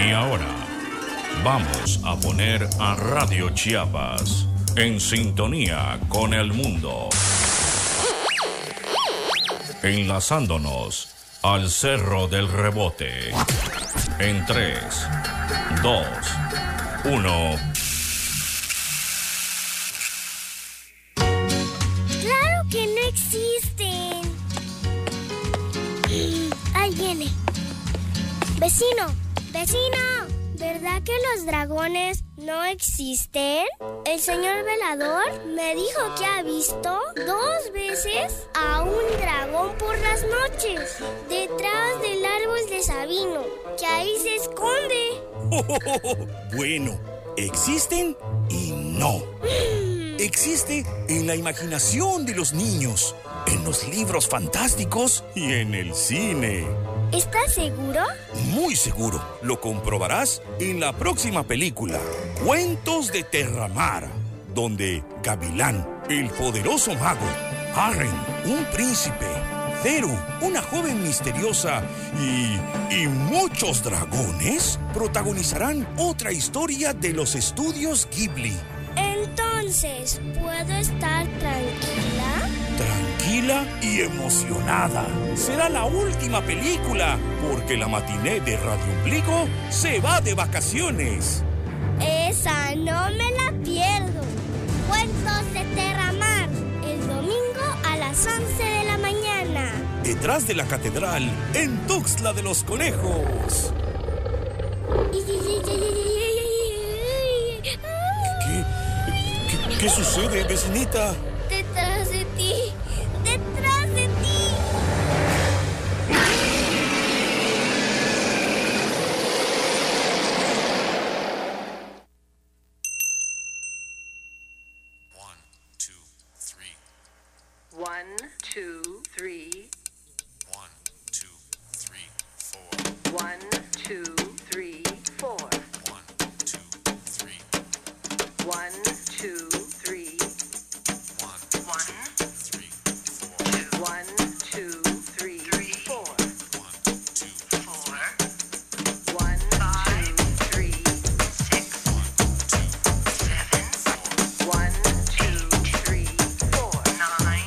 Y ahora vamos a poner a Radio Chiapas en sintonía con el mundo, enlazándonos al Cerro del Rebote. En 3, 2, 1. ¡Claro que no existen! Ahí viene. Vecino, ¿verdad que los dragones no existen? El señor velador me dijo que ha visto 2 veces a un dragón por las noches, detrás del árbol de Sabino, que ahí se esconde. Bueno, existen y no. Existe en la imaginación de los niños, en los libros fantásticos y en el cine. ¿Estás seguro? Muy seguro. Lo comprobarás en la próxima película, Cuentos de Terramar, donde Gavilán, el poderoso mago, Arryn, un príncipe, Zeru, una joven misteriosa y muchos dragones protagonizarán otra historia de los estudios Ghibli. Entonces, ¿puedo estar tranquila? Tranquila y emocionada. Será la última película, porque la matiné de Radio Ombligo se va de vacaciones. Esa no me la pierdo. Cuentos de Terramar, el domingo a las 11 de la mañana. Detrás de la catedral, en Tuxtla de los Conejos. ¿Qué sucede, vecinita? Detrás de ti. ¡Detrás de ti! One, two, three. 1, 2, 3, 4. 1, 2, 3, 4. 1, 2, 3. 1, 2, 3. 1, 3, 4. 1, 2, 3, 4. 1, 2, 4. 1, 2, 3, 6. 1, 2, 3, 4. 9.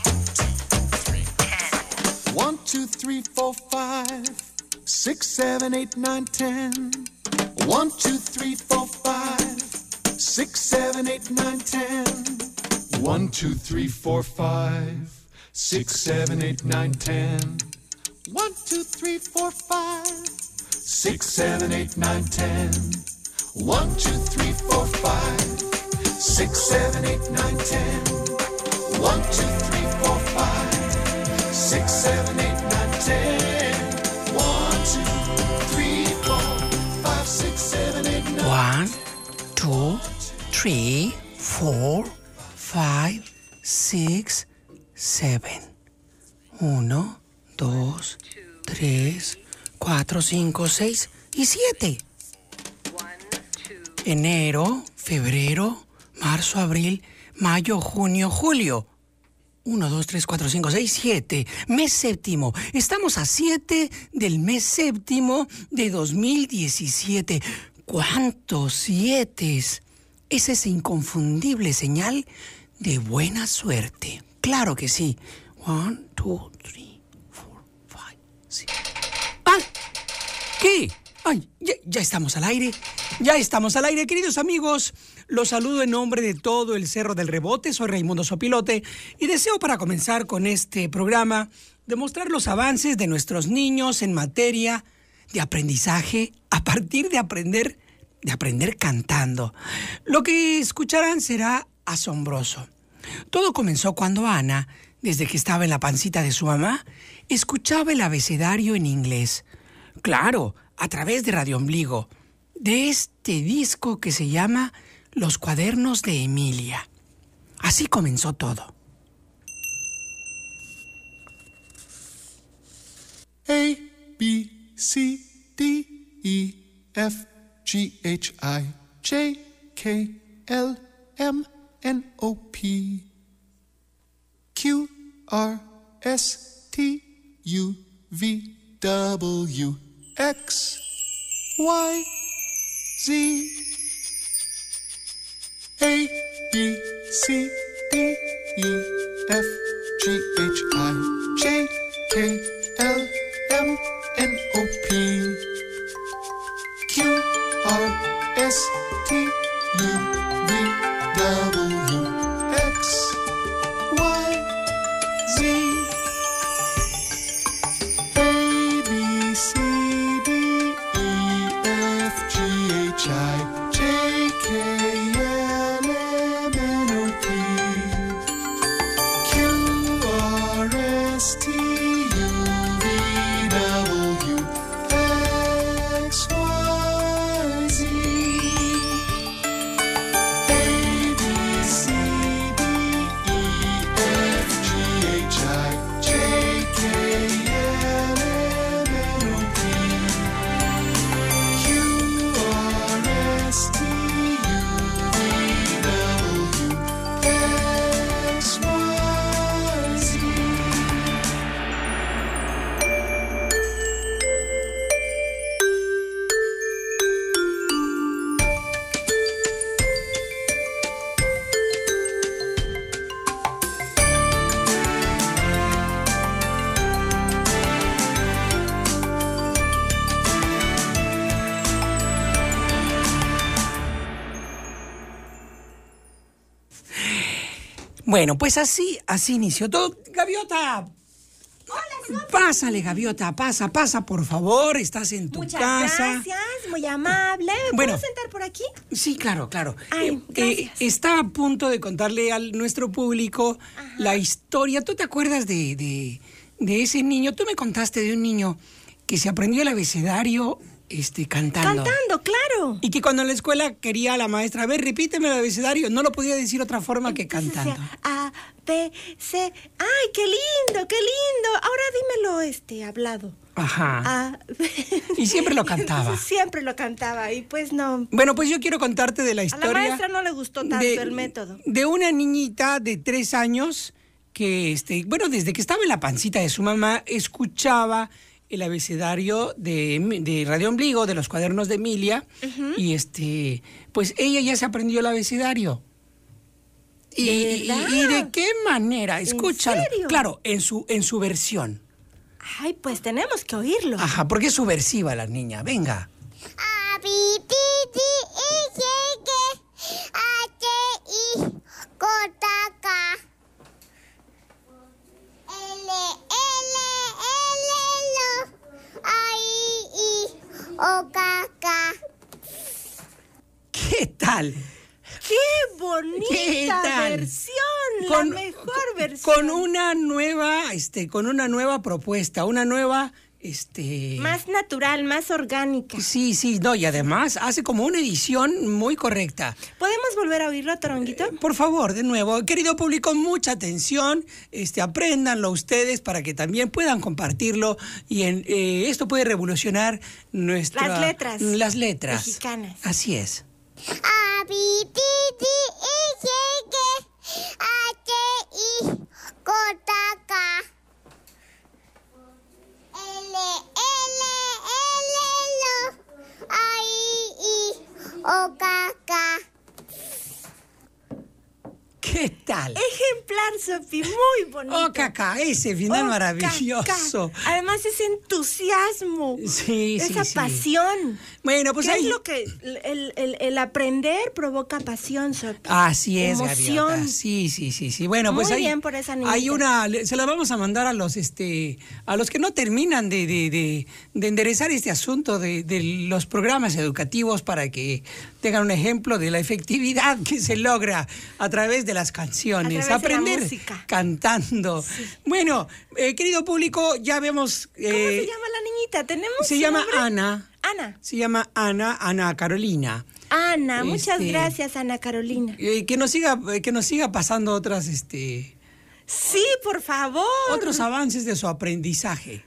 1, 2, 3, 4, 5, 6, 7, 8, 9, 10. 1, 2, 3, 4, 5, 6, 7, 8, 9, 10. 1, 2, 3, 4, 5, 6, 7, 8, 9, 10. 1, 2, 3, 4, 5, 6, 7, 8, 9, 10. 1, 2, 3, 4, 5, 6, 7, 8, 9, 10. 1, 2, 3, 4, 5, 6, 7, 8, 9, 10. 1, 2, 3, 4, 5, 6, 7, 8, 9. 1, 2, 3, 4, 5, 6, 7. 1, 2, 3, 4, 5, 6 y 7. Enero, febrero, marzo, abril, mayo, junio, julio. 1, 2, 3, 4, 5, 6, 7. Mes séptimo. Estamos a 7 del mes séptimo de 2017. ¿Cuántos sietes? Es esa inconfundible señal de buena suerte. Claro que sí. 1, 2, 3, 4, 5, 6. ¡Ah! ¿Qué? ¡Ay! Ya estamos al aire. Ya estamos al aire, queridos amigos. Los saludo en nombre de todo el Cerro del Rebote. Soy Raimundo Sopilote y deseo, para comenzar con este programa, demostrar los avances de nuestros niños en materia de aprendizaje a partir de aprender cantando. Lo que escucharán será asombroso. Todo comenzó cuando Ana, desde que estaba en la pancita de su mamá, escuchaba el abecedario en inglés. Claro, a través de Radio Ombligo, de este disco que se llama Los Cuadernos de Emilia. Así comenzó todo. A, B, C, D, E, F, G, H, I, J, K, L, M, N, O, P, Q, R, S, T, U, V, W, X, Y, A, B, C, D, E, F, G, H, I, J, K, L, M, N, O, P, Q, R, S, T, U, V, W, X, Y, Z. A, B, C, D, E, F, G, H, I, J, K, L, M, N, O, P, Q, R, S, T, U, V, W, X, Y, Z. A, B, C, D, E, F, G, H, I, J, K, L, M, N, O, P, Q, R, S, T, U, V, W, X, Y, Z. Bueno, pues así inició todo. Gaviota. Pásale, Gaviota, pasa, por favor. Estás en tu Muchas casa. gracias, muy amable. ¿Me Bueno. puedo sentar por aquí? Sí, claro. Ay, gracias. Está a punto de contarle a nuestro público la historia. ¿Tú te acuerdas de ese niño? Tú me contaste de un niño que se aprendió el abecedario cantando. Cantando, claro. Y que cuando en la escuela quería la maestra, a ver, repíteme el abecedario, no lo podía decir de otra forma que Entonces cantando. decía, A, B, C. ¡Ay, qué lindo, qué lindo! Ahora dímelo, hablado. Ajá. A, B. Y siempre lo cantaba. Entonces, siempre lo cantaba y pues no. Bueno, pues yo quiero contarte de la A historia. la maestra no le gustó tanto el método. De una niñita de 3 años que, desde que estaba en la pancita de su mamá, escuchaba el abecedario de Radio Ombligo, de los cuadernos de Emilia, y pues ella ya se aprendió el abecedario. ¿Y de qué manera? Escúchalo. serio? Claro, en su versión. Ay, pues tenemos que oírlo. Ajá, porque es subversiva la niña. Venga. A, B, T, D, E, G, G, H, I, J, K, L, L, L, I, O, K, K. ¿Qué tal? ¡Qué bonita ¿Qué tal? versión! La mejor versión. Con una nueva propuesta, una nueva, Más natural, más orgánica. Sí, no, y además hace como una edición muy correcta. ¿Podemos volver a oírlo, Toronguito? Por favor, de nuevo, querido público, mucha atención, apréndanlo ustedes para que también puedan compartirlo y esto puede revolucionar Las letras. Las letras mexicanas. Así es. A, B, T, D, E, G, G, H, I, J, K, L, L, L, I, O, K, K. ¿Qué tal? Ejemplar, Sofi, muy bonito. Oh, caca, ese final Oh, maravilloso. caca. Además, ese entusiasmo. Sí, esa sí. pasión. Bueno, pues ¿Qué ahí... es lo que el aprender provoca pasión, Sofi? Así es, Emoción. Gaviota. Sí. Bueno, pues Muy ahí bien por esa niñita. se la vamos a mandar a los que no terminan de enderezar este asunto de los programas educativos para que tengan un ejemplo de la efectividad que se logra a través de las canciones, A través de la aprender música. cantando. Sí. Bueno, querido público, ya vemos. ¿Cómo se llama la niñita? ¿Tenemos Se su llama nombre? Ana. Ana. Se llama Ana Carolina. Ana, muchas Este- gracias, Ana Carolina. Que nos siga pasando otras Sí, por favor. otros avances de su aprendizaje.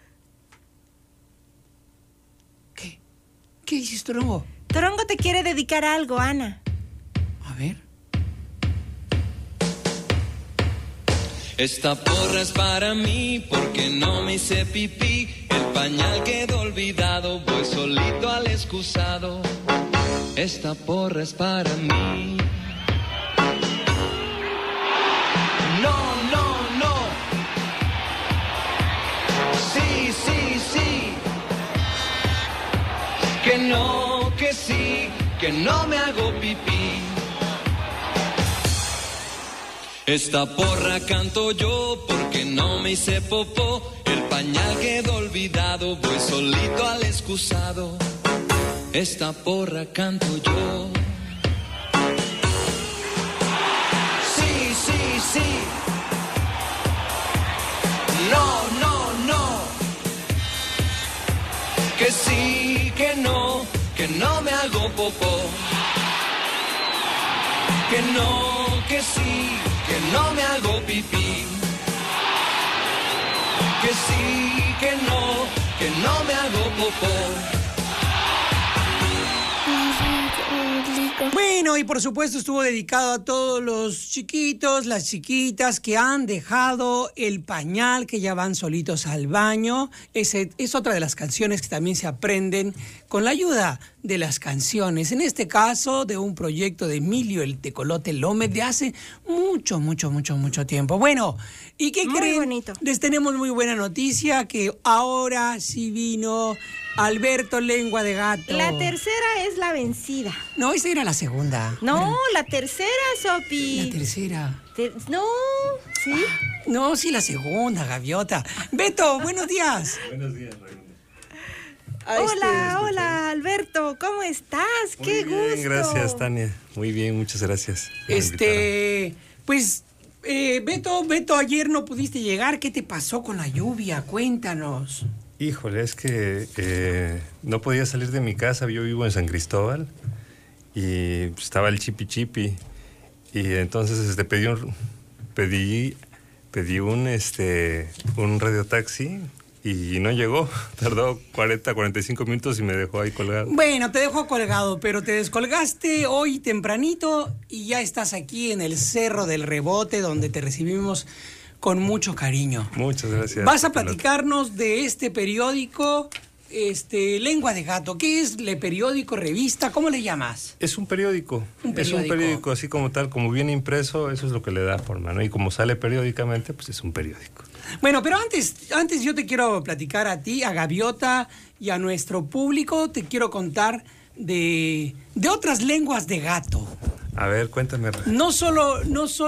¿Qué dices, Torongo? Torongo te quiere dedicar algo, Ana. A ver. Esta porra es para mí porque no me hice pipí. El pañal quedó olvidado, voy solito al excusado. esta porra es para mí. No, no, no. Sí, sí, sí. Que no, que sí, que no me hago pipí. Esta porra canto yo porque no me hice popó. El pañal quedó olvidado, voy solito al excusado. Esta porra canto yo. Sí, sí, sí. No, no, no. Que sí, que no me hago popó. Que no, que sí, que no me hago pipí. Que sí, que no me hago popó. Bueno, y por supuesto estuvo dedicado a todos los chiquitos, las chiquitas que han dejado el pañal, que ya van solitos al baño. Es otra de las canciones que también se aprenden con la ayuda de las canciones. En este caso, de un proyecto de Emilio el Tecolote Lómez de hace mucho tiempo. Bueno, ¿y qué Muy creen? bonito. Les tenemos muy buena noticia, que ahora sí vino Alberto Lengua de Gato. La tercera es la vencida. No, esa era la segunda. No, Bueno, la tercera, Sopi. la tercera. No, ¿sí? No, sí, la segunda, Gaviota. Beto, buenos días. Buenos días, Raimundo. Hola, Alberto, ¿cómo estás? ¡Qué Muy bien, gusto! gracias, Tania. Muy bien, muchas gracias. por Pues, Beto, ayer no pudiste llegar. ¿Qué te pasó con la lluvia? Cuéntanos. invitarme. Híjole, es que no podía salir de mi casa. Yo vivo en San Cristóbal y estaba el chipi chipi. Y entonces pedí un radiotaxi y no llegó. Tardó 45 minutos y me dejó ahí colgado. Bueno, te dejó colgado, pero te descolgaste hoy tempranito y ya estás aquí en el Cerro del Rebote, donde te recibimos con mucho cariño. Muchas gracias. Vas a platicarnos de este periódico, Lengua de Gato. ¿Qué es el periódico, revista? ¿Cómo le llamas? Es un periódico. Un Es un periódico. periódico así como tal, como viene impreso, eso es lo que le da forma, ¿no? Y como sale periódicamente, pues es un periódico. Bueno, pero antes yo te quiero platicar a ti, a Gaviota y a nuestro público. Te quiero contar de otras lenguas de gato. A ver, cuéntame. No solo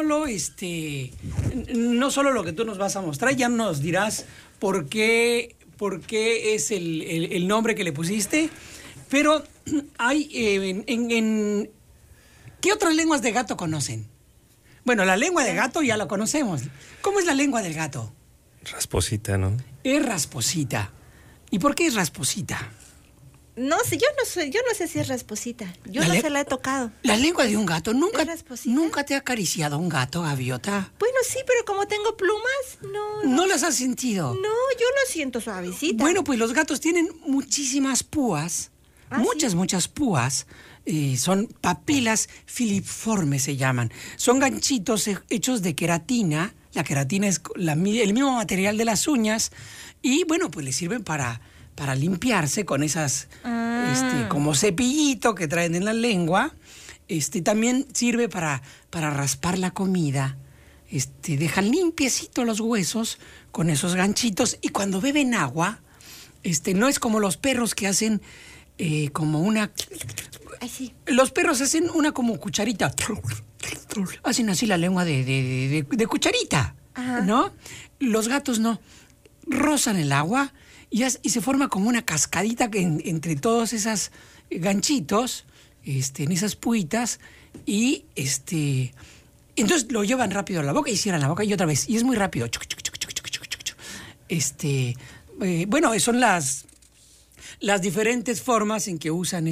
lo que tú nos vas a mostrar, ya nos dirás por qué es el nombre que le pusiste, pero hay ¿qué otras lenguas de gato conocen? Bueno, la lengua de gato ya la conocemos. ¿Cómo es la lengua del gato? Rasposita, ¿no? Es rasposita. ¿Y por qué es rasposita? No sé, yo no sé si es rasposita. Yo no se la he tocado. La lengua de un gato, ¿Es rasposita? ¿nunca te ha acariciado un gato, Gaviota? Bueno, sí, pero como tengo plumas, no. ¿No las has sentido? No, yo no siento suavecita. Bueno, pues los gatos tienen muchísimas púas, muchas púas. Son papilas filiformes, se llaman. Son ganchitos hechos de queratina. La queratina es el mismo material de las uñas. Y bueno, pues les sirven para limpiarse con esas, como cepillito que traen en la lengua. También sirve para raspar la comida. Dejan limpiecito los huesos con esos ganchitos. Y cuando beben agua, no es como los perros que hacen como una... Así. Los perros hacen una como cucharita. Hacen así la lengua de cucharita, Ajá. ¿no? Los gatos no. Rozan el agua y se forma como una cascadita entre todos esos ganchitos, en esas puitas, y entonces lo llevan rápido a la boca y cierran la boca y otra vez. Y es muy rápido. Bueno, son las diferentes formas en que usan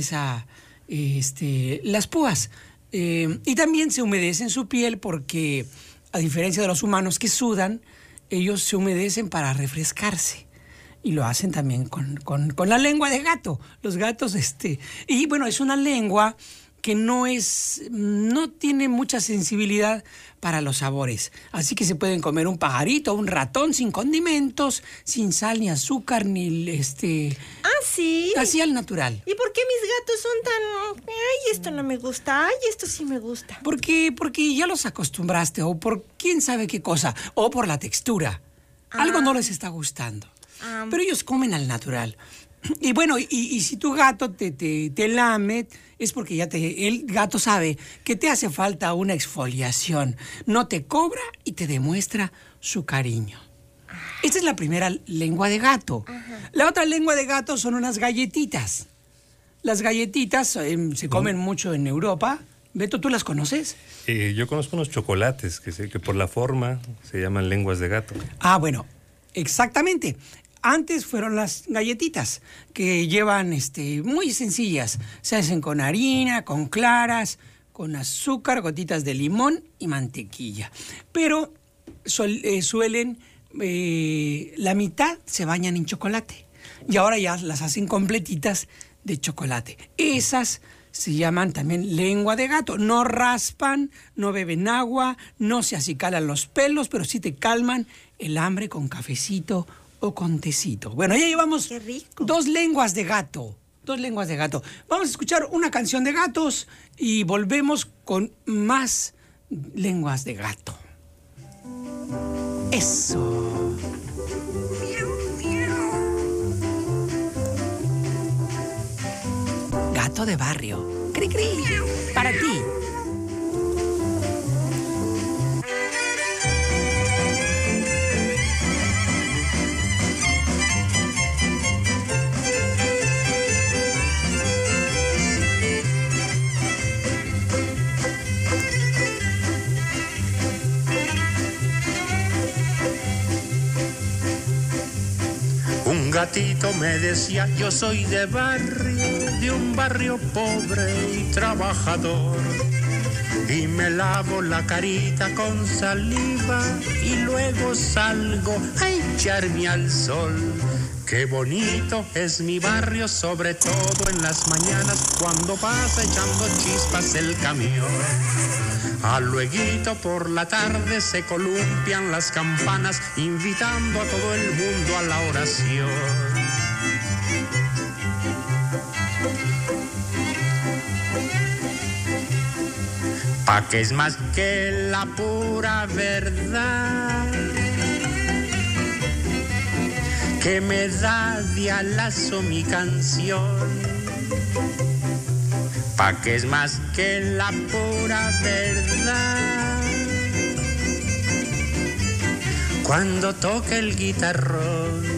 las púas. Y también se humedecen su piel porque, a diferencia de los humanos que sudan, ellos se humedecen para refrescarse. Y lo hacen también con la lengua de gato. Los gatos, y bueno, es una lengua que no tiene mucha sensibilidad para los sabores. Así que se pueden comer un pajarito, un ratón sin condimentos, sin sal ni azúcar, ni Ah, sí. así al natural. ¿Y por qué mis gatos son tan... Ay, esto no me gusta, ay, esto sí me gusta? Porque ya los acostumbraste, o por quién sabe qué cosa, o por la textura. Algo no les está gustando. Pero ellos comen al natural. Y bueno, y si tu gato te lame, es porque el gato sabe que te hace falta una exfoliación. No te cobra y te demuestra su cariño. Esta es la primera lengua de gato. La otra lengua de gato son unas galletitas. Las galletitas se comen mucho en Europa. Beto, ¿tú las conoces? Yo conozco unos chocolates que por la forma se llaman lenguas de gato. Ah, bueno, exactamente. Antes fueron las galletitas, que llevan muy sencillas. Se hacen con harina, con claras, con azúcar, gotitas de limón y mantequilla. Pero suelen, la mitad se bañan en chocolate. Y ahora ya las hacen completitas de chocolate. Esas se llaman también lengua de gato. No raspan, no beben agua, no se acicalan los pelos, pero sí te calman el hambre con cafecito o con tecito. Bueno, ya llevamos dos lenguas de gato. Vamos a escuchar una canción de gatos y volvemos con más lenguas de gato. Eso. Gato de barrio. Cri, cri. Para ti. Un gatito me decía, yo soy de un barrio pobre y trabajador. Y me lavo la carita con saliva y luego salgo a echarme al sol. Qué bonito es mi barrio, sobre todo en las mañanas cuando pasa echando chispas el camión. A lueguito por la tarde se columpian las campanas invitando a todo el mundo a la oración. Pa' que es más que la pura verdad que me da de alazo mi canción. Pa' que es más que la pura verdad cuando toca el guitarrón.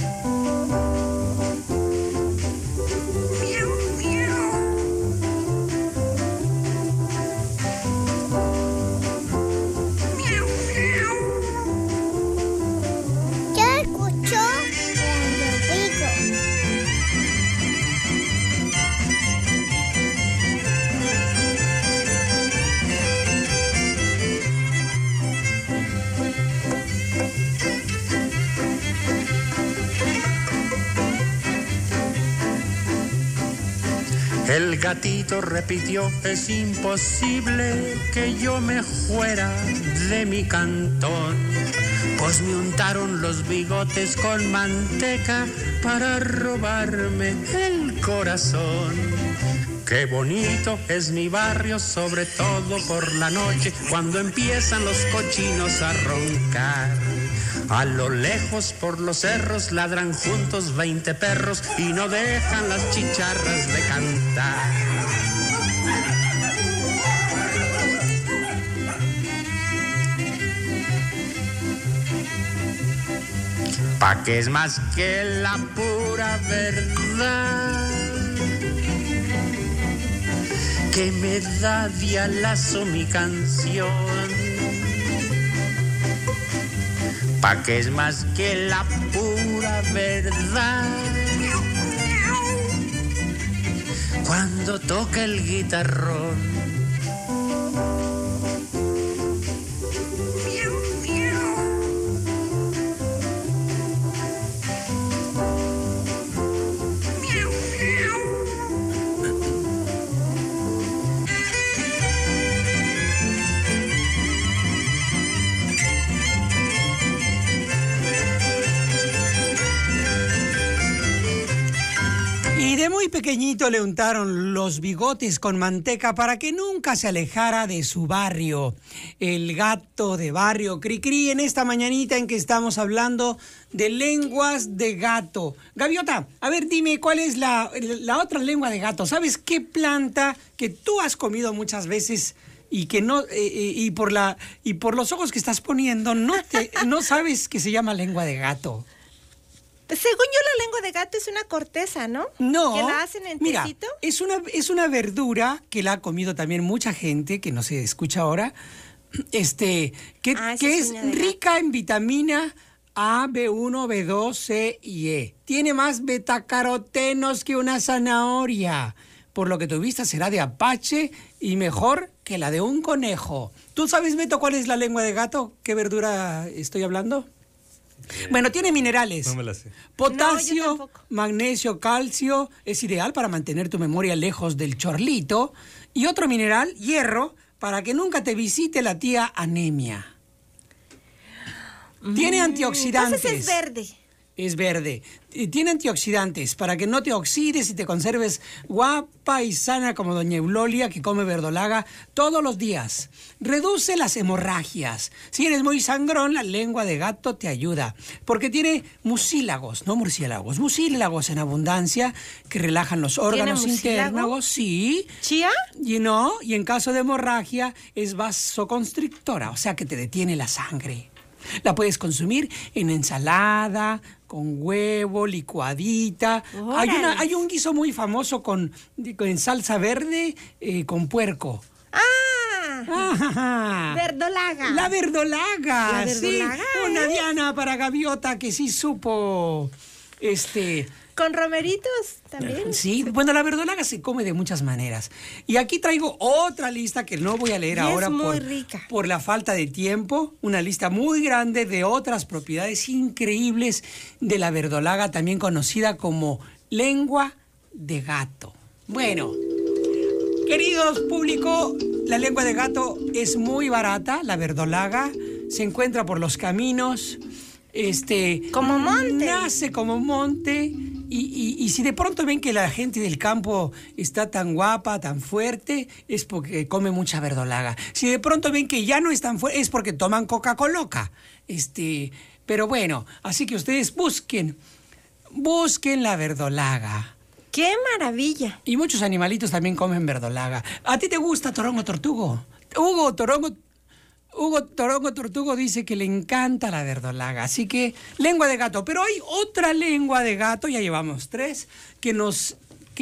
El gatito repitió, es imposible que yo me fuera de mi cantón, pues me untaron los bigotes con manteca para robarme el corazón. Qué bonito es mi barrio, sobre todo por la noche, cuando empiezan los cochinos a roncar. A lo lejos por los cerros ladran juntos 20 perros y no dejan las chicharras de cantar. Pa' que es más que la pura verdad que me da de alazo mi canción. Pa' que es más que la pura verdad cuando toca el guitarrón. pequeñito le untaron los bigotes con manteca para que nunca se alejara de su barrio. El gato de barrio Cricri, en esta mañanita en que estamos hablando de lenguas de gato. Gaviota, a ver, dime, ¿cuál es la otra lengua de gato? ¿Sabes qué planta que tú has comido muchas veces y que no y por los ojos que estás poniendo no sabes que se llama lengua de gato? Según yo, la lengua de gato es una corteza, ¿no? No. ¿Que la hacen en mira, tecito? es una verdura que la ha comido también mucha gente, que no se escucha ahora, que es rica en vitamina A, B1, B2, C y E. Tiene más betacarotenos que una zanahoria, por lo que tu vista será de apache y mejor que la de un conejo. ¿Tú sabes, Beto, cuál es la lengua de gato? ¿Qué verdura estoy hablando? Bueno, tiene minerales. No me la sé. Potasio, magnesio, calcio. Es ideal para mantener tu memoria lejos del chorlito. Y otro mineral, hierro, para que nunca te visite la tía anemia. Tiene antioxidantes. Entonces es verde. Es verde. Tiene antioxidantes para que no te oxides y te conserves guapa y sana como doña Eulolia, que come verdolaga todos los días. Reduce las hemorragias. Si eres muy sangrón, la lengua de gato te ayuda, porque tiene mucílagos, no murciélagos, mucílagos en abundancia que relajan los órganos internos. Sí. ¿Chía? Y en caso de hemorragia es vasoconstrictora, o sea que te detiene la sangre. La puedes consumir en ensalada, con huevo, licuadita. Hay un guiso muy famoso con salsa verde con puerco. Verdolaga. La verdolaga. La verdolaga, sí. Una diana para Gaviota que sí supo. ¿Con romeritos también? Sí, bueno, la verdolaga se come de muchas maneras. Y aquí traigo otra lista que no voy a leer ahora por la falta de tiempo. Una lista muy grande de otras propiedades increíbles de la verdolaga, también conocida como lengua de gato. Bueno, queridos público, la lengua de gato es muy barata, la verdolaga. Se encuentra por los caminos. Como monte. Nace como monte. Y si de pronto ven que la gente del campo está tan guapa, tan fuerte, es porque come mucha verdolaga. Si de pronto ven que ya no es tan fuerte, es porque toman Coca-Cola. Pero bueno, así que ustedes busquen la verdolaga. ¡Qué maravilla! Y muchos animalitos también comen verdolaga. ¿A ti te gusta Torongo Tortugo? Hugo Torongo Tortugo dice que le encanta la verdolaga, así que lengua de gato. Pero hay otra lengua de gato, ya llevamos 3, que nos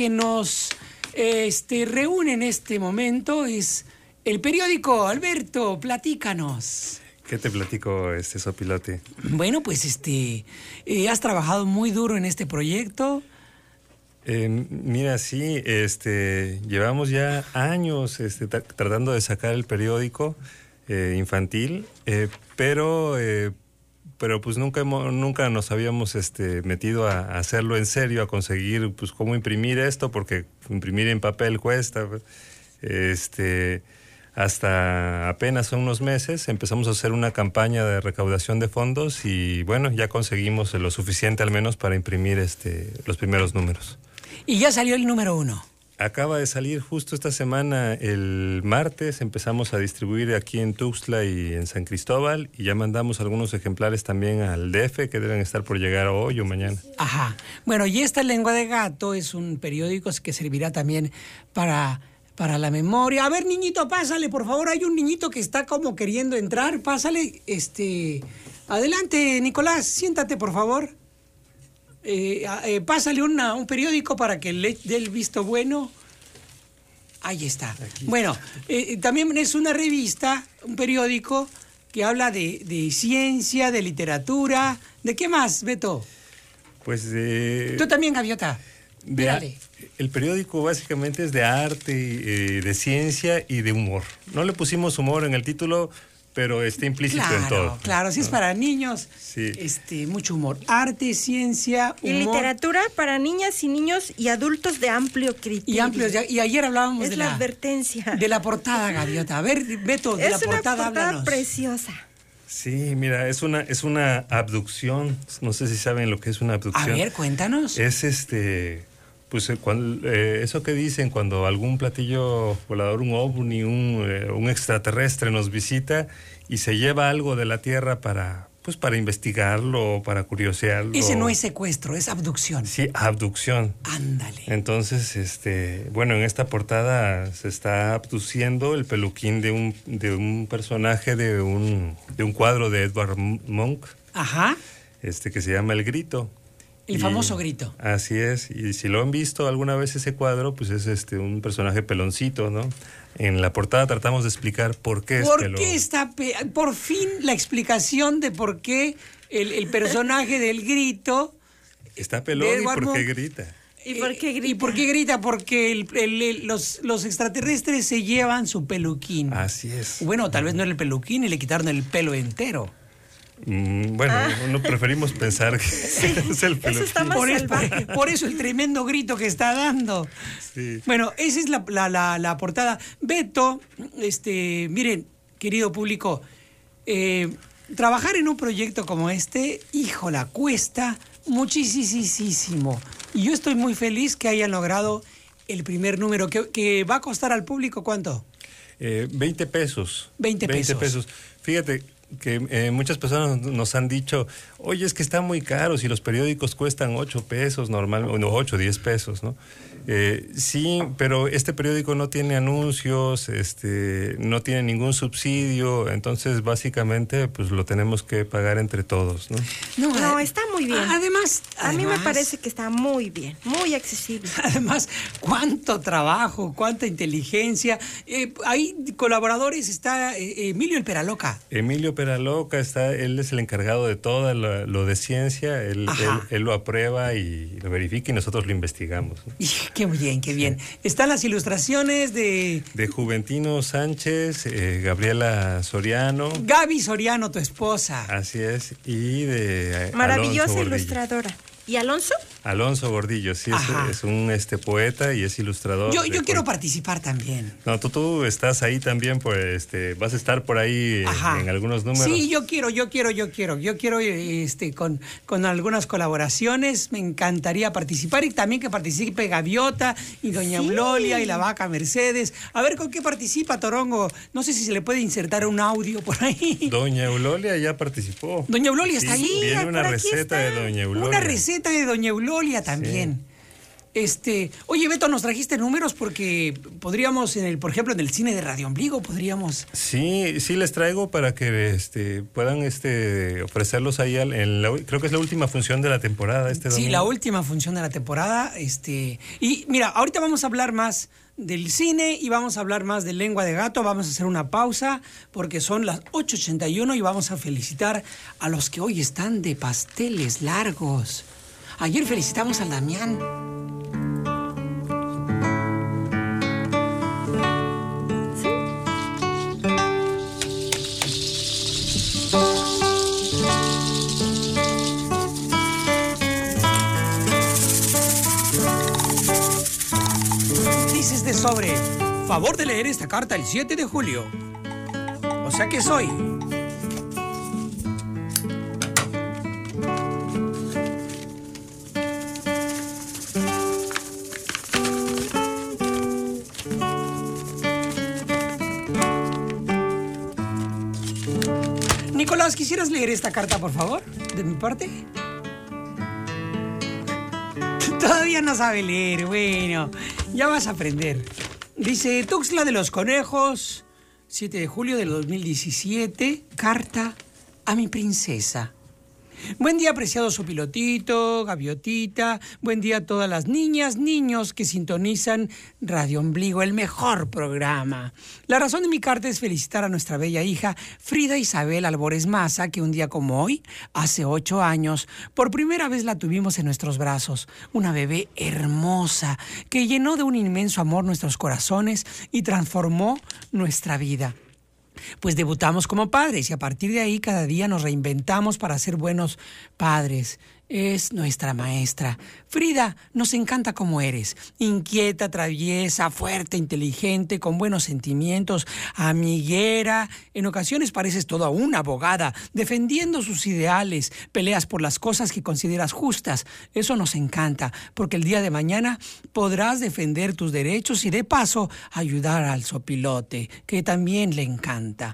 reúne en este momento. Es el periódico. Alberto, platícanos. ¿Qué te platico, Sopilote? Bueno, pues has trabajado muy duro en este proyecto. Mira, sí, llevamos ya años tratando de sacar el periódico infantil, pero pues nunca nos habíamos metido a hacerlo en serio, a conseguir pues cómo imprimir esto, porque imprimir en papel cuesta. Hasta apenas unos meses empezamos a hacer una campaña de recaudación de fondos y bueno, ya conseguimos lo suficiente al menos para imprimir los primeros números. Y ya salió el número 1. Acaba de salir justo esta semana, el martes, empezamos a distribuir aquí en Tuxtla y en San Cristóbal y ya mandamos algunos ejemplares también al DF que deben estar por llegar hoy o mañana. Ajá. Bueno, y esta Lengua de Gato es un periódico que servirá también para la memoria. A ver, niñito, pásale, por favor. Hay un niñito que está como queriendo entrar. Pásale, adelante, Nicolás, siéntate, por favor. Pásale un periódico para que le dé el visto bueno. Ahí está. Aquí. Bueno, también es una revista, un periódico que habla de ciencia, de literatura. ¿De qué más, Beto? Pues Tú también, Gaviota. El periódico básicamente es de arte, de ciencia y de humor. No le pusimos humor en el título, pero está implícito en todo. Claro, si es para niños, sí. Mucho humor. Arte, ciencia, humor. Y literatura para niñas y niños y adultos de amplio criterio. Y ayer hablábamos de la advertencia. De la portada, Gaviota. A ver, Beto, de la portada, háblanos. Es una portada preciosa. Sí, mira, es una abducción. No sé si saben lo que es una abducción. A ver, cuéntanos. Es Pues eso que dicen cuando algún platillo volador, un ovni, un extraterrestre nos visita y se lleva algo de la Tierra para investigarlo, para curiosearlo. Ese no es secuestro, es abducción. Sí, abducción. Ándale. Entonces, en esta portada se está abduciendo el peluquín de un personaje de un cuadro de Edvard Munch. Ajá. Que se llama El Grito. El famoso Grito. Así es. Y si lo han visto alguna vez ese cuadro, pues es un personaje peloncito, ¿no? En la portada tratamos de explicar por qué es pelón. Por fin la explicación de por qué el personaje del Grito está pelón y por qué grita. ¿Y por qué grita? ¿Y por qué grita? Porque los extraterrestres se llevan su peluquín. Así es. Bueno, tal vez no era el peluquín y le quitaron el pelo entero. No preferimos pensar que es el peluquín. Eso está más salvaje. Por eso el tremendo grito que está dando. Sí. Bueno, esa es la portada. Beto, miren, querido público, trabajar en un proyecto como este, híjola, cuesta muchísimo. Y yo estoy muy feliz que hayan logrado el primer número, que va a costar al público, ¿cuánto? 20 pesos. 20 pesos. Fíjate que muchas personas nos han dicho, oye, es que está muy caro si los periódicos cuestan 8 pesos normalmente, 8 o 10 pesos, ¿no? Sí, pero este periódico no tiene anuncios, no tiene ningún subsidio, entonces básicamente pues lo tenemos que pagar entre todos, ¿no? No, está muy bien. Además, a mí me parece que está muy bien, muy accesible. Además, cuánto trabajo, cuánta inteligencia. Hay colaboradores, está Emilio el Peraloca. Emilio Peraloca él es el encargado de todo lo de ciencia, él lo aprueba y lo verifica y nosotros lo investigamos, ¿no? Qué bien, qué bien. Están las ilustraciones de Juventino Sánchez, Gabriela Soriano. Gaby Soriano, tu esposa. Así es, y de maravillosa ilustradora. ¿Y Alonso? Alonso Gordillo, sí, es un poeta y es ilustrador. Yo quiero participar también. No, tú estás ahí también, pues vas a estar por ahí en algunos números. Sí, yo quiero con algunas colaboraciones, me encantaría participar y también que participe Gaviota y Doña Eulolia y la Vaca Mercedes. A ver con qué participa Torongo. No sé si se le puede insertar un audio por ahí. Doña Eulolia ya participó. Doña Eulolia está ahí. Viene una receta de Doña Eulolia. Una receta de Doña Eulolia también. Sí. Oye, Beto, ¿nos trajiste números? Porque podríamos, por ejemplo, en el cine de Radio Ombligo, podríamos... Sí, les traigo para que puedan ofrecerlos ahí creo que es la última función de la temporada domingo. Sí, la última función de la temporada. Y mira, ahorita vamos a hablar más del cine y vamos a hablar más de Lengua de Gato. Vamos a hacer una pausa porque son las 8:81 y vamos a felicitar a los que hoy están de pasteles largos. Ayer felicitamos al Damián. Dices de sobre, favor de leer esta carta el 7 de julio. O sea que soy... Nicolás, ¿quisieras leer esta carta, por favor? De mi parte. Todavía no sabe leer. Bueno, ya vas a aprender. Dice, Tuxtla de los Conejos, 7 de julio del 2017, carta a mi princesa. Buen día, apreciado Sopilotito, Gaviotita. Buen día a todas las niñas, niños que sintonizan Radio Ombligo, el mejor programa. La razón de mi carta es felicitar a nuestra bella hija Frida Isabel Albores Maza, que un día como hoy, hace 8 años, por primera vez la tuvimos en nuestros brazos. Una bebé hermosa que llenó de un inmenso amor nuestros corazones y transformó nuestra vida. Pues debutamos como padres y a partir de ahí cada día nos reinventamos para ser buenos padres. es nuestra maestra. Frida, nos encanta cómo eres. Inquieta, traviesa, fuerte, inteligente, con buenos sentimientos, amiguera. En ocasiones pareces toda una abogada, defendiendo sus ideales. Peleas por las cosas que consideras justas. Eso nos encanta, porque el día de mañana podrás defender tus derechos y de paso ayudar al sopilote, que también le encanta.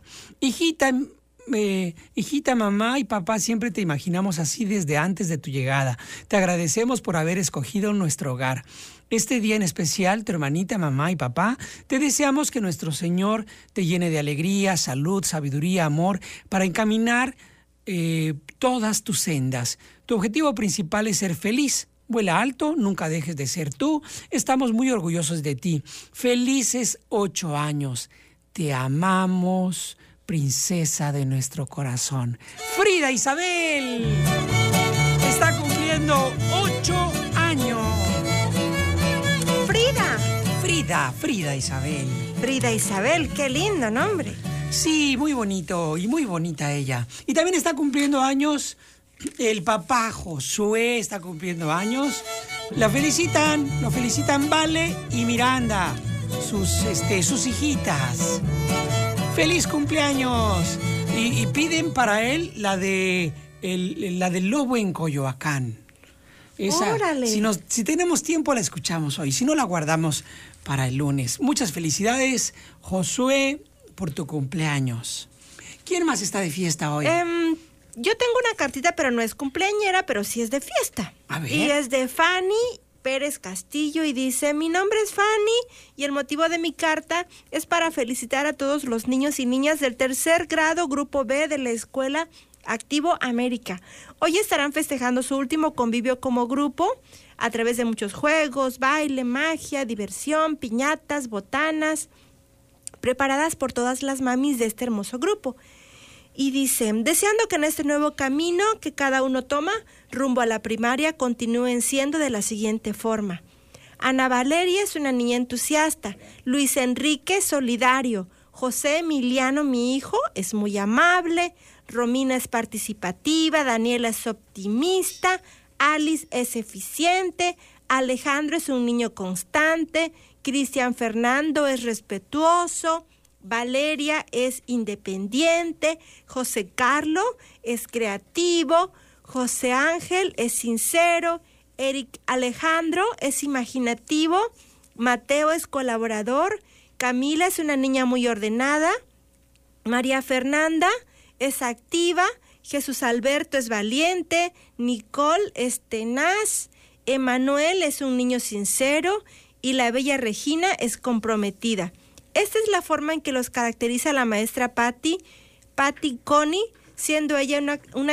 Hijita, mamá y papá siempre te imaginamos así desde antes de tu llegada. Te agradecemos por haber escogido nuestro hogar. Este día en especial, tu hermanita, mamá y papá, te deseamos que nuestro Señor te llene de alegría, salud, sabiduría, amor, para encaminar todas tus sendas. Tu objetivo principal es ser feliz. Vuela alto, nunca dejes de ser tú. Estamos muy orgullosos de ti. Felices 8 años. Te amamos, princesa de nuestro corazón. Frida Isabel está cumpliendo 8 años. Frida Isabel. Frida Isabel, qué lindo nombre. Sí, muy bonito y muy bonita ella. Y también está cumpliendo años el papá Josué, está cumpliendo años. Lo felicitan Vale y Miranda, sus hijitas. ¡Feliz cumpleaños! Y piden para él la del lobo en Coyoacán. Esa, ¡Órale! Si tenemos tiempo la escuchamos hoy, si no la guardamos para el lunes. Muchas felicidades, Josué, por tu cumpleaños. ¿Quién más está de fiesta hoy? Yo tengo una cartita, pero no es cumpleañera, pero sí es de fiesta. A ver. Y es de Fanny Pérez Castillo y dice: mi nombre es Fanny y el motivo de mi carta es para felicitar a todos los niños y niñas del 3er grado Grupo B de la Escuela Activo América. Hoy estarán festejando su último convivio como grupo a través de muchos juegos, baile, magia, diversión, piñatas, botanas, preparadas por todas las mamis de este hermoso grupo. Y dice: deseando que en este nuevo camino que cada uno toma rumbo a la primaria continúen siendo de la siguiente forma. Ana Valeria es una niña entusiasta, Luis Enrique solidario, José Emiliano, mi hijo, es muy amable, Romina es participativa, Daniela es optimista, Alice es eficiente, Alejandro es un niño constante, Cristian Fernando es respetuoso, Valeria es independiente, José Carlos es creativo, José Ángel es sincero, Eric Alejandro es imaginativo, Mateo es colaborador, Camila es una niña muy ordenada, María Fernanda es activa, Jesús Alberto es valiente, Nicole es tenaz, Emanuel es un niño sincero y la bella Regina es comprometida. Esta es la forma en que los caracteriza la maestra Patti Connie, siendo ella una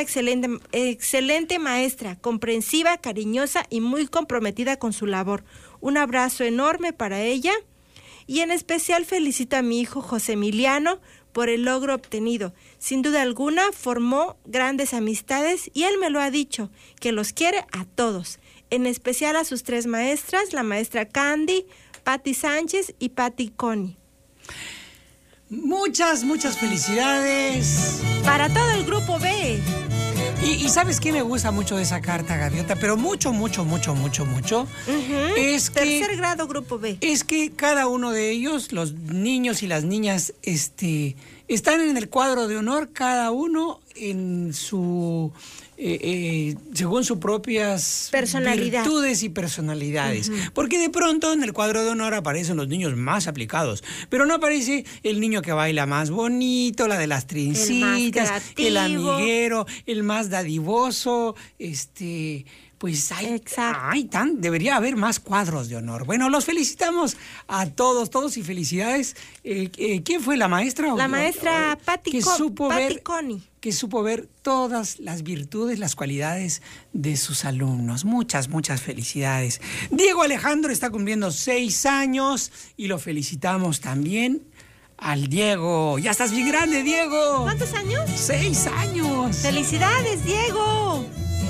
excelente maestra, comprensiva, cariñosa y muy comprometida con su labor. Un abrazo enorme para ella y en especial felicito a mi hijo José Emiliano por el logro obtenido. Sin duda alguna formó grandes amistades y él me lo ha dicho, que los quiere a todos, en especial a sus 3 maestras, la maestra Candy, Patti Sánchez y Patti Connie. Muchas felicidades para todo el Grupo B. Y ¿sabes qué me gusta mucho de esa carta, Gaviota? Pero mucho. Es que 3er grado Grupo B. Es que cada uno de ellos, los niños y las niñas, están en el cuadro de honor, cada uno en su según sus propias virtudes y personalidades. Porque de pronto en el cuadro de honor aparecen los niños más aplicados, pero no aparece el niño que baila más bonito, la de las trencitas, el amiguero, el más dadivoso, pues debería haber más cuadros de honor. Bueno, los felicitamos a todos y felicidades. ¿Quién fue la maestra? La maestra Patti Connie. Que supo ver todas las virtudes, las cualidades de sus alumnos. Muchas felicidades. Diego Alejandro está cumpliendo 6 años y lo felicitamos también al Diego. Ya estás bien grande, Diego. ¿Cuántos años? 6 años. ¡Felicidades, Diego!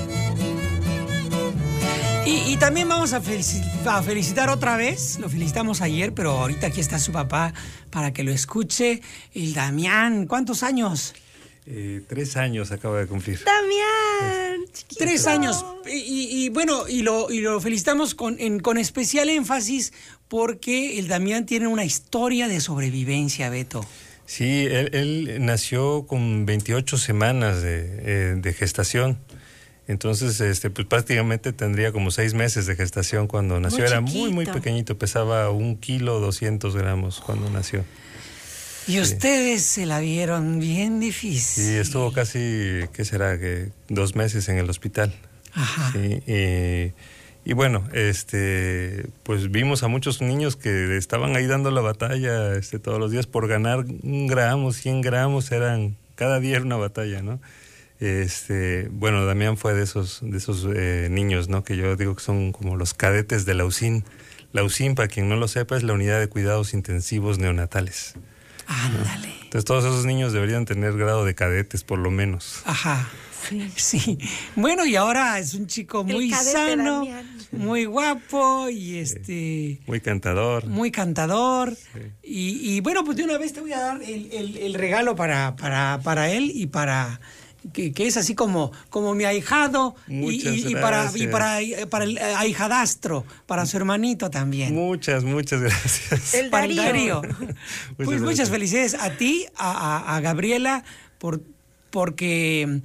Y también vamos a felicitar otra vez. Lo felicitamos ayer, pero ahorita aquí está su papá para que lo escuche. El Damián, ¿cuántos años? 3 años acaba de cumplir. ¡Damián! 3 años. Y bueno, y lo felicitamos con especial énfasis porque el Damián tiene una historia de sobrevivencia, Beto. Sí, él nació con 28 semanas de gestación. Entonces, pues prácticamente tendría como 6 meses de gestación cuando nació. Muy Era chiquito. muy pequeñito, pesaba 1 kilo 200 gramos cuando nació. Y ustedes se la vieron bien difícil. Sí, estuvo casi, ¿qué será? Que 2 meses en el hospital. Ajá. Sí, y bueno, pues vimos a muchos niños que estaban ahí dando la batalla todos los días por ganar 1 gramo, 100 gramos, cada día era una batalla, ¿no? Bueno, Damián fue de esos niños, ¿no? Que yo digo que son como los cadetes de la USIN. La USIN, para quien no lo sepa, es la Unidad de Cuidados Intensivos Neonatales. Ándale. Entonces todos esos niños deberían tener grado de cadetes, por lo menos. Ajá. Sí. Bueno, y ahora es un chico muy cadete sano, Damián. muy guapo y muy cantador. Muy cantador. Sí. Y bueno, pues de una vez te voy a dar el regalo para él y para que es así como mi ahijado y para el ahijadastro, para su hermanito también. Muchas gracias. El Para el Darío. Darío. Pues muchas felicidades a ti, a Gabriela, porque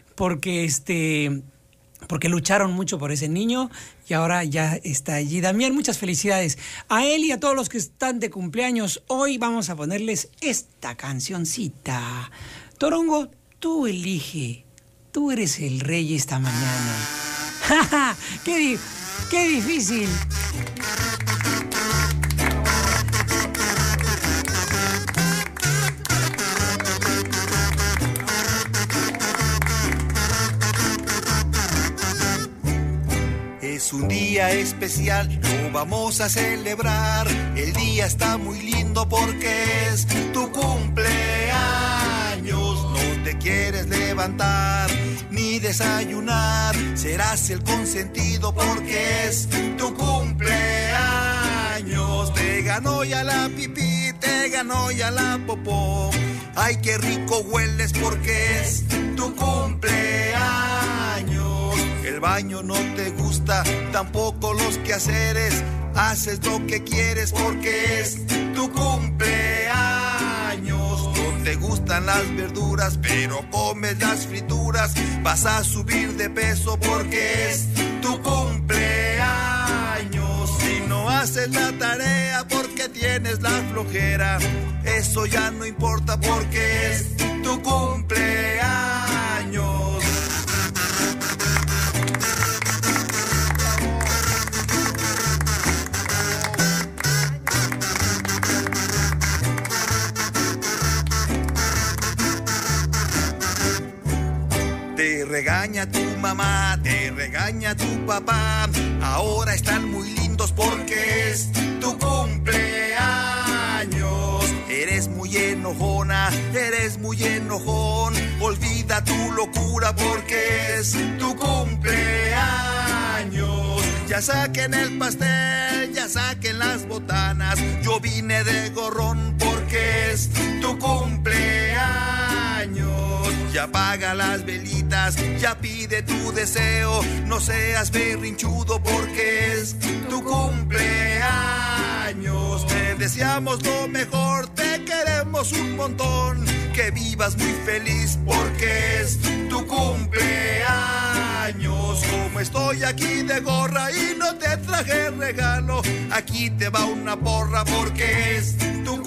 lucharon mucho por ese niño y ahora ya está allí. Damián, muchas felicidades a él y a todos los que están de cumpleaños. Hoy vamos a ponerles esta cancioncita. Torongo, tú elige. Tú eres el rey esta mañana. ¡Ja, ja! ¡Qué difícil! Es un día especial, lo vamos a celebrar. El día está muy lindo porque es tu cumpleaños. No te quieres levantar ni desayunar. Serás el consentido porque es tu cumpleaños. Te ganó ya la pipí, te ganó ya la popó. Ay, qué rico hueles porque es tu cumpleaños. El baño no te gusta, tampoco los quehaceres. Haces lo que quieres porque es tu cumpleaños. No te gustan las verduras, pero comes las frituras. Vas a subir de peso porque es tu cumpleaños. Si no haces la tarea porque tienes la flojera, eso ya no importa porque es tu cumpleaños. Te regaña tu mamá, te regaña tu papá. Ahora están muy lindos porque es tu cumpleaños. Eres muy enojona, eres muy enojón. Olvida tu locura porque es tu cumpleaños. Ya saquen el pastel, ya saquen las botanas. Yo vine de gorrón porque es tu cumpleaños. Ya apaga las velitas, ya pide tu deseo. No seas berrinchudo porque es tu cumpleaños. Te deseamos lo mejor, te queremos un montón. Que vivas muy feliz porque es tu cumpleaños. Como estoy aquí de gorra y no te traje regalo, aquí te va una porra porque es tu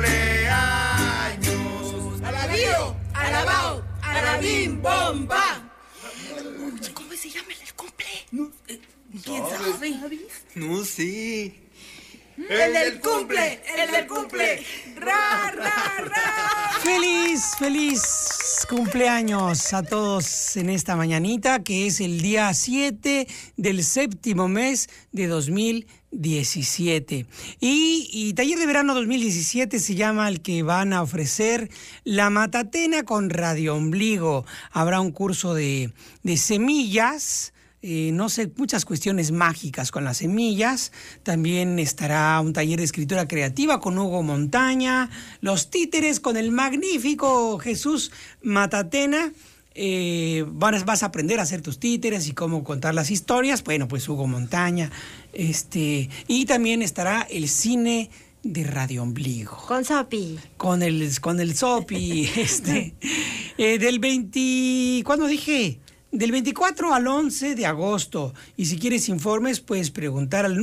cumpleaños. ¡Alabío! ¡Alabao! ¡Alabim! ¡Bomba! ¿Cómo se llama el cumple? ¿Quién sabe? No sé. ¡El del cumple! ¡El del cumple! ¡Ra, ra, ra! Feliz cumpleaños a todos en esta mañanita, que es el día 7 del 7º mes de 2017. Y Taller de Verano 2017 se llama el que van a ofrecer la Matatena con Radio Ombligo. Habrá un curso de semillas. No sé, muchas cuestiones mágicas con las semillas. También estará un taller de escritura creativa con Hugo Montaña, los títeres con el magnífico Jesús Matatena, vas a aprender a hacer tus títeres y cómo contar las historias. Bueno, pues Hugo Montaña. Y también estará el cine de Radio Ombligo. Con Sopi. Con el Sopi. Del 20... ¿Cuándo dije? Del 24 al 11 de agosto. Y si quieres informes, puedes preguntar al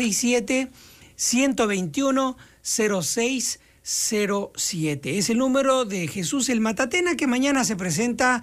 967-121-0607. Es el número de Jesús el Matatena, que mañana se presenta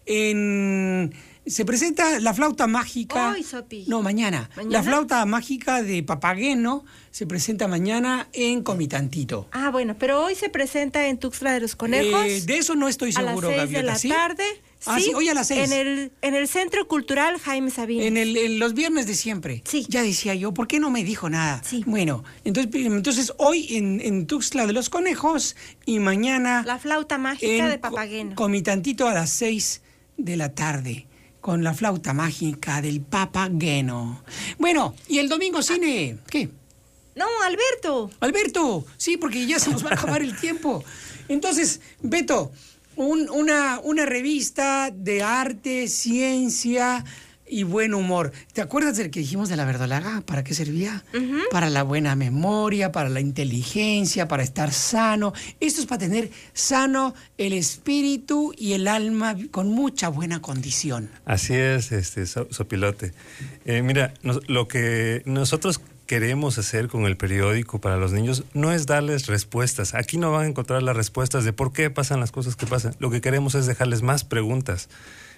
la flauta mágica. Hoy, Sopi. No, mañana. La flauta mágica de Papageno se presenta mañana en Comitantito. Ah, bueno, pero hoy se presenta en Tuxtla de los Conejos. De eso no estoy seguro, Gaviota. A las 6 de la tarde. Sí, hoy a las 6. En el Centro Cultural Jaime Sabines. En los viernes de siempre. Sí. Ya decía yo, ¿por qué no me dijo nada? Sí. Bueno, entonces hoy en Tuxtla de los Conejos y mañana... La flauta mágica de Papageno. Comitantito a las 6 de la tarde. Con la flauta mágica del Papageno. Bueno, ¿y el domingo cine? ¿Qué? No, Alberto. Alberto, sí, porque ya se nos va a acabar el tiempo. Entonces, Beto, una revista de arte, ciencia y buen humor. ¿Te acuerdas del que dijimos de la verdolaga? ¿Para qué servía? Uh-huh. Para la buena memoria, para la inteligencia, para estar sano. Esto es para tener sano el espíritu y el alma con mucha buena condición. Así es, Sopilote. Mira, lo que nosotros queremos hacer con el periódico para los niños no es darles respuestas. Aquí no van a encontrar las respuestas de por qué pasan las cosas que pasan. Lo que queremos es dejarles más preguntas.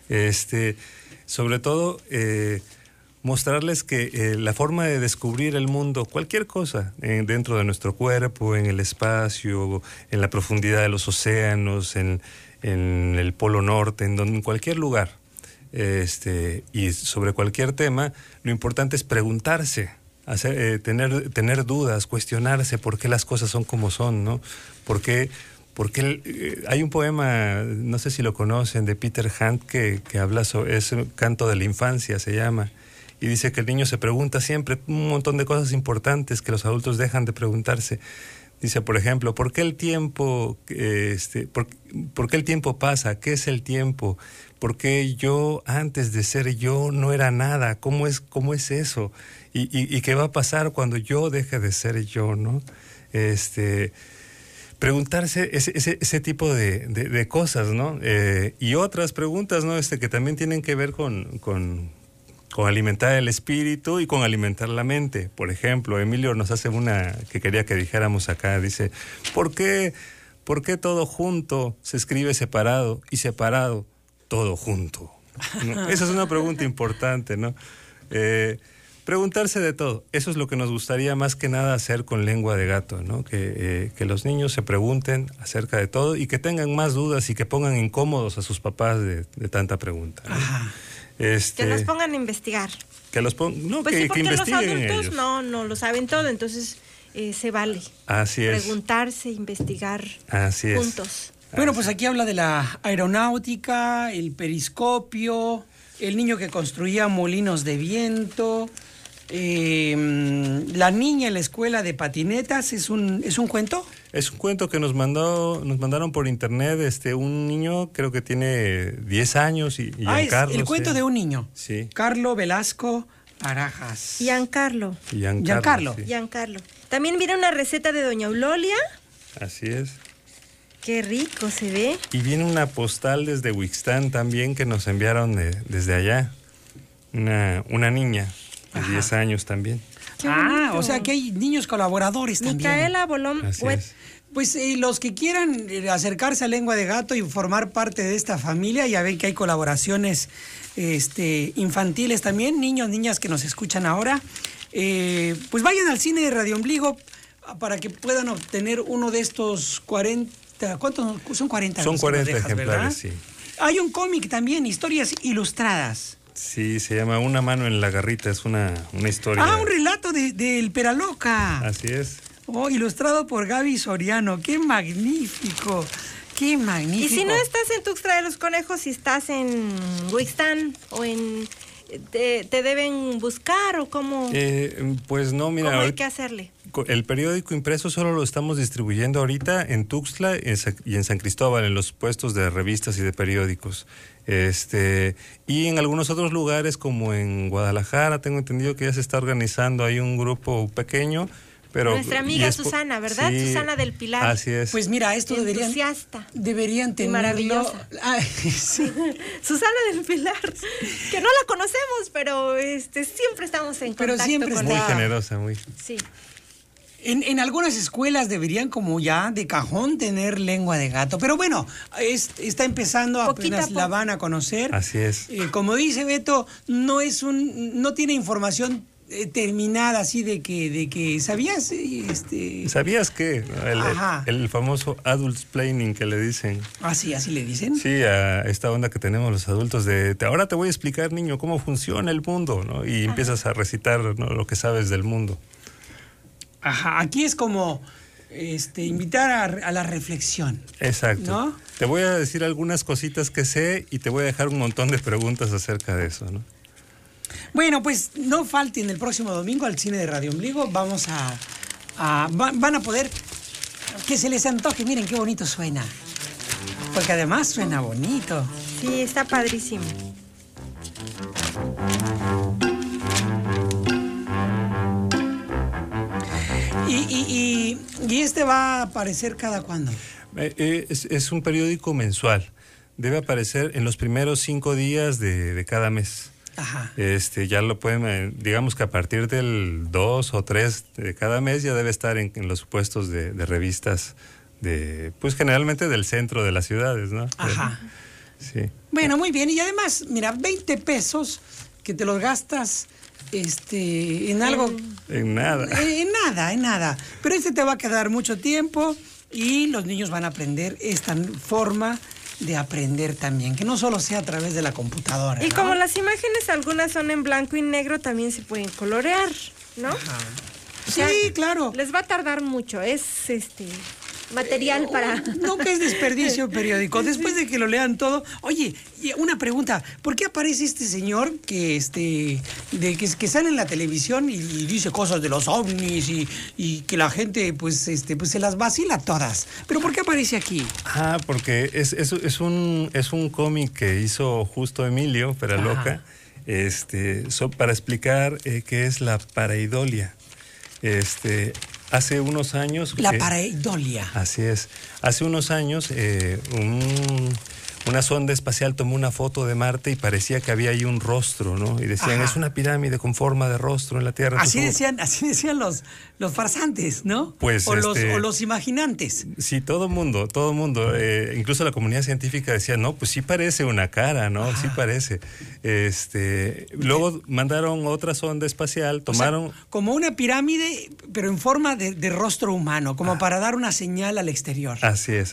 Sobre todo, mostrarles que la forma de descubrir el mundo, cualquier cosa, dentro de nuestro cuerpo, en el espacio, en la profundidad de los océanos, en el Polo Norte, en cualquier lugar, y sobre cualquier tema, lo importante es preguntarse. Tener dudas, cuestionarse por qué las cosas son como son, ¿no? Porque hay un poema, no sé si lo conocen, de Peter Hunt que habla sobre, es un canto de la infancia, se llama, y dice que el niño se pregunta siempre un montón de cosas importantes que los adultos dejan de preguntarse. Dice, por ejemplo, ¿por qué el tiempo, por qué el tiempo pasa? ¿Qué es el tiempo? ¿Por qué yo, antes de ser yo, no era nada? ¿Cómo es eso? ¿Y qué va a pasar cuando yo deje de ser yo, no? Preguntarse ese tipo de cosas, ¿no? Y otras preguntas, ¿no? Que también tienen que ver con alimentar el espíritu y con alimentar la mente. Por ejemplo, Emilio nos hace una que quería que dijéramos acá. Dice, ¿por qué todo junto se escribe separado y separado todo junto? ¿No? Esa es una pregunta importante, ¿no? Preguntarse de todo. Eso es lo que nos gustaría más que nada hacer con Lengua de Gato, ¿no? Que los niños se pregunten acerca de todo y que tengan más dudas y que pongan incómodos a sus papás de tanta pregunta, ¿no? Ajá. Que los pongan a investigar. Que los pongan, no, pues que, sí, porque que los investiguen adultos ellos. no lo saben todo, entonces se vale. Así es. Preguntarse, investigar. Así es. Juntos. Bueno, pues aquí habla de la aeronáutica, el periscopio, el niño que construía molinos de viento, la niña en la escuela de patinetas. ¿Es un cuento? Es un cuento que nos mandaron por internet, un niño, creo que tiene 10 años y Giancarlo. Es el cuento de un niño. Sí. Carlo Velasco Barajas. Giancarlo. Sí. Giancarlo. También viene una receta de Doña Eulolia. Así es. Qué rico se ve. Y viene una postal desde Huixtán también que nos enviaron desde allá. Una niña de 10 años también. O sea que hay niños colaboradores también. Micaela Bolón. Pues los que quieran acercarse a Lengua de Gato y formar parte de esta familia, ya ven que hay colaboraciones infantiles también, niños, niñas que nos escuchan ahora, pues vayan al cine de Radio Ombligo para que puedan obtener uno de estos 40, ¿cuántos son 40? Son 40 ejemplares, ¿verdad? sí. Hay un cómic también, historias ilustradas. Sí, se llama Una mano en la garrita, es una historia. Un relato del Peraloca. Así es. Ilustrado por Gaby Soriano. ¡Qué magnífico! ¡Qué magnífico! Y si no estás en Tuxtla de los Conejos, si estás en Huixtán o en... ¿Te deben buscar o cómo? Pues no, mira. ¿Cómo hay que hacerle? el periódico impreso solo lo estamos distribuyendo ahorita en Tuxtla y en San Cristóbal, en los puestos de revistas y de periódicos. Y en algunos otros lugares, como en Guadalajara, tengo entendido que ya se está organizando ahí un grupo pequeño. Pero, nuestra amiga Susana, ¿verdad? Sí, Susana del Pilar. Así es. Pues mira, esto deberían tenerlo. Maravillosa. Ay, sí. Susana del Pilar, que no la conocemos, pero siempre estamos en contacto siempre con muy ella. Generosa, muy. Sí. En algunas escuelas deberían como ya de cajón tener lengua de gato. Pero bueno, está empezando, apenas la van a conocer. Así es. Como dice Beto, no tiene información terminada así de que ¿sabías? ¿Sabías qué? El famoso adultsplaining que le dicen. ¿Ah, sí? ¿Así le dicen? Sí, a esta onda que tenemos los adultos ahora te voy a explicar, niño, cómo funciona el mundo, ¿no? Y empiezas a recitar, ¿no?, lo que sabes del mundo. Ajá, aquí es como invitar a la reflexión. Exacto. ¿No? Te voy a decir algunas cositas que sé y te voy a dejar un montón de preguntas acerca de eso, ¿no? Bueno, pues no falten el próximo domingo al cine de Radio Ombligo. Vamos van a poder que se les antoje. Miren qué bonito suena. Porque además suena bonito. Sí, está padrísimo. ¿Y va a aparecer cada cuándo? Es un periódico mensual. Debe aparecer en los primeros 5 días de cada mes. Ajá. Ya lo pueden, digamos que a partir del 2 o 3 de cada mes ya debe estar en los puestos de revistas pues generalmente del centro de las ciudades, ¿no? Ajá. Sí. Bueno, muy bien. Y además, mira, 20 pesos que te los gastas en algo. En nada. En nada. Pero te va a quedar mucho tiempo y los niños van a aprender esta forma de aprender también, que no solo sea a través de la computadora. Y ¿no? como las imágenes algunas son en blanco y negro, también se pueden colorear, ¿no? Ajá. O sea, sí, claro. Les va a tardar mucho, es material para... No, que es desperdicio periódico. Después de que lo lean todo. Oye, una pregunta. ¿Por qué aparece este señor que sale en la televisión y dice cosas de los ovnis y que la gente pues se las vacila todas? ¿Pero por qué aparece aquí? Porque es un cómic que hizo justo Emilio Peraloca, para explicar qué es la pareidolia. Hace unos años... La pareidolia. Así es. Hace unos años una sonda espacial tomó una foto de Marte y parecía que había ahí un rostro, ¿no? Y decían, es una pirámide con forma de rostro en la Tierra. Así decían los farsantes, ¿no? Pues o los imaginantes. Sí, todo mundo. Incluso la comunidad científica decía, no, pues sí parece una cara, ¿no? Sí parece. Luego mandaron otra sonda espacial, tomaron... O sea, como una pirámide, pero en forma de rostro humano, como para dar una señal al exterior. Así es.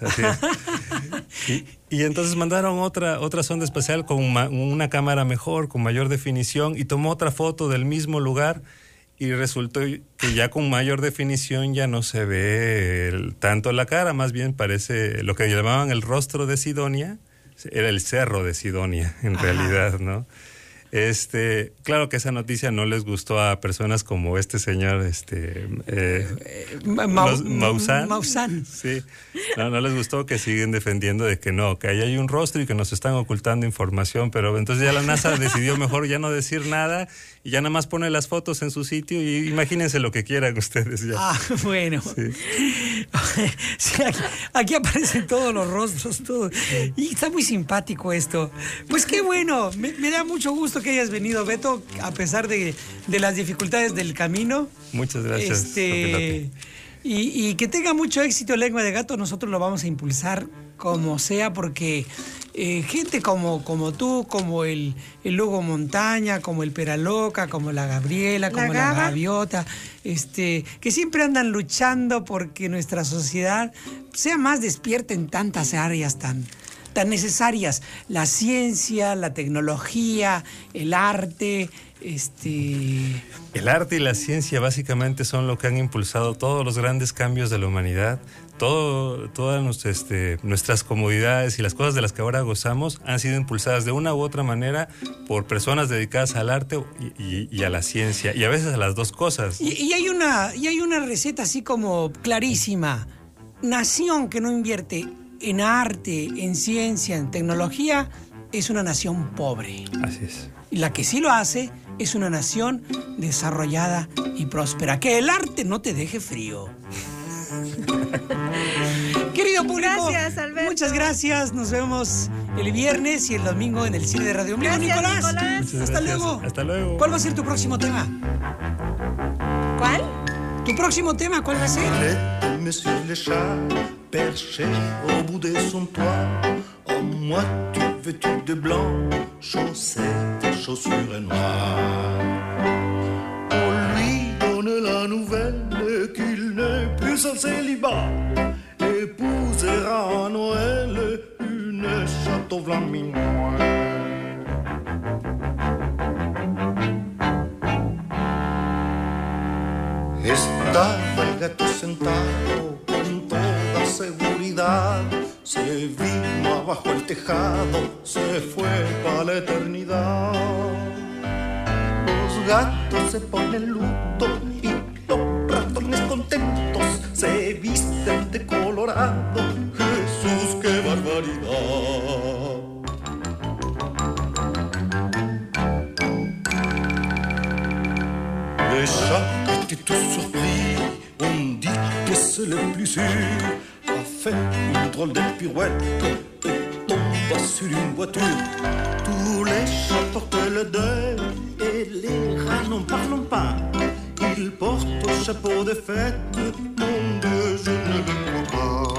Y entonces mandaron otra sonda espacial con una cámara mejor, con mayor definición, y tomó otra foto del mismo lugar y resultó que ya con mayor definición ya no se ve tanto la cara, más bien parece lo que llamaban el rostro de Sidonia, era el cerro de Sidonia en realidad, ¿no? Claro que esa noticia no les gustó a personas como este señor, Maussan. Sí, no les gustó, que siguen defendiendo de que no, que ahí hay un rostro y que nos están ocultando información, pero entonces ya la NASA decidió mejor ya no decir nada y ya nada más pone las fotos en su sitio y imagínense lo que quieran ustedes ya. Bueno. Sí. Sí, aquí aparecen todos los rostros, todo. Y está muy simpático esto. Pues qué bueno, me da mucho gusto que hayas venido, Beto, a pesar de las dificultades del camino. Muchas gracias. Y que tenga mucho éxito Lengua de Gato. Nosotros lo vamos a impulsar como sea, porque gente como tú, como el Lugo Montaña, como el Peraloca, como la Gabriela, como la Gaviota, que siempre andan luchando porque nuestra sociedad sea más despierta en tantas áreas tan necesarias: la ciencia, la tecnología, el arte, El arte y la ciencia básicamente son lo que han impulsado todos los grandes cambios de la humanidad. Todas nuestras comodidades y las cosas de las que ahora gozamos han sido impulsadas de una u otra manera por personas dedicadas al arte y a la ciencia, y a veces a las dos cosas. Y hay una receta así como clarísima. Nación que no invierte en arte, en ciencia, en tecnología, es una nación pobre. Así es. Y la que sí lo hace es una nación desarrollada y próspera. Que el arte no te deje frío. Querido público, gracias, Alberto. Muchas gracias. Nos vemos el viernes y el domingo en el cine de Radio Ombligo. Nicolás. Hasta luego. Hasta luego. ¿Cuál va a ser tu próximo tema? ¿Cuál? ¿Tu próximo tema cuál va a ser? Monsieur le chat, perché au bout de son toit, en moitié vêtu de blanc, chaussettes, chaussures noires. On lui donne la nouvelle qu'il n'est plus en célibat, épousera à Noël une château blanc minois. Estaba el gato sentado con toda seguridad, se vino abajo el tejado, se fue para la eternidad. Los gatos se ponen luto y los ratones contentos se visten de colorado. Jesús, qué barbaridad. Les chats étaient tous surpris, on dit que c'est le plus sûr, a fait une drôle de pirouette et tomba sur une voiture. Tous les chats portent le deuil et les rats n'en parlent pas. Ils portent au chapeau de fête, mon Dieu, je ne le crois pas.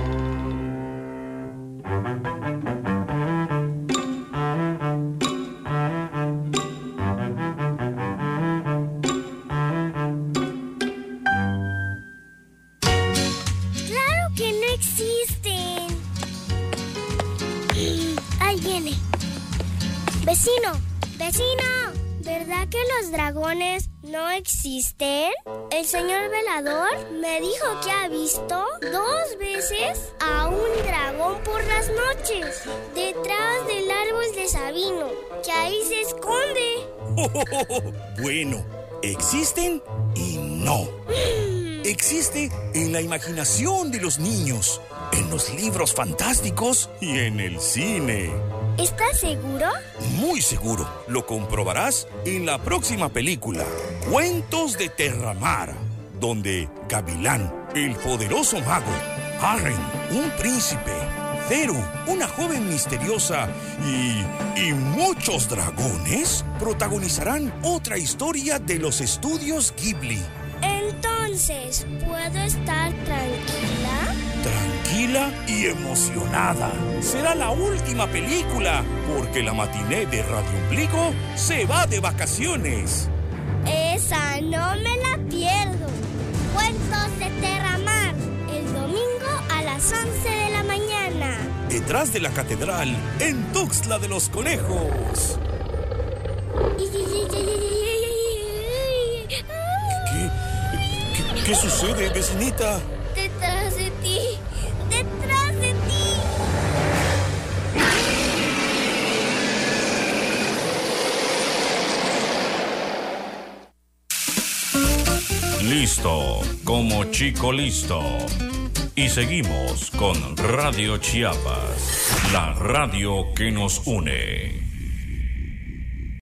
Vecino, ¿verdad que los dragones no existen? El señor velador me dijo que ha visto 2 veces a un dragón por las noches, detrás del árbol de Sabino, que ahí se esconde. Bueno, existen y no. Existe en la imaginación de los niños, en los libros fantásticos y en el cine. ¿Estás seguro? Muy seguro. Lo comprobarás en la próxima película, Cuentos de Terramar, donde Gavilán, el poderoso mago, Arren, un príncipe, Zeru, una joven misteriosa y muchos dragones protagonizarán otra historia de los estudios Ghibli. Entonces, ¿puedo estar tranquila? Tranquila y emocionada. Será la última película, porque la matiné de Radio Ombligo se va de vacaciones. Esa no me la pierdo. Cuentos de Terramar, el domingo a las 11 de la mañana. Detrás de la catedral, en Tuxtla de los Conejos. ¿Qué sucede, vecinita? Detrás de ti. Detrás de ti. Listo, como chico listo. Y seguimos con Radio Chiapas, la radio que nos une.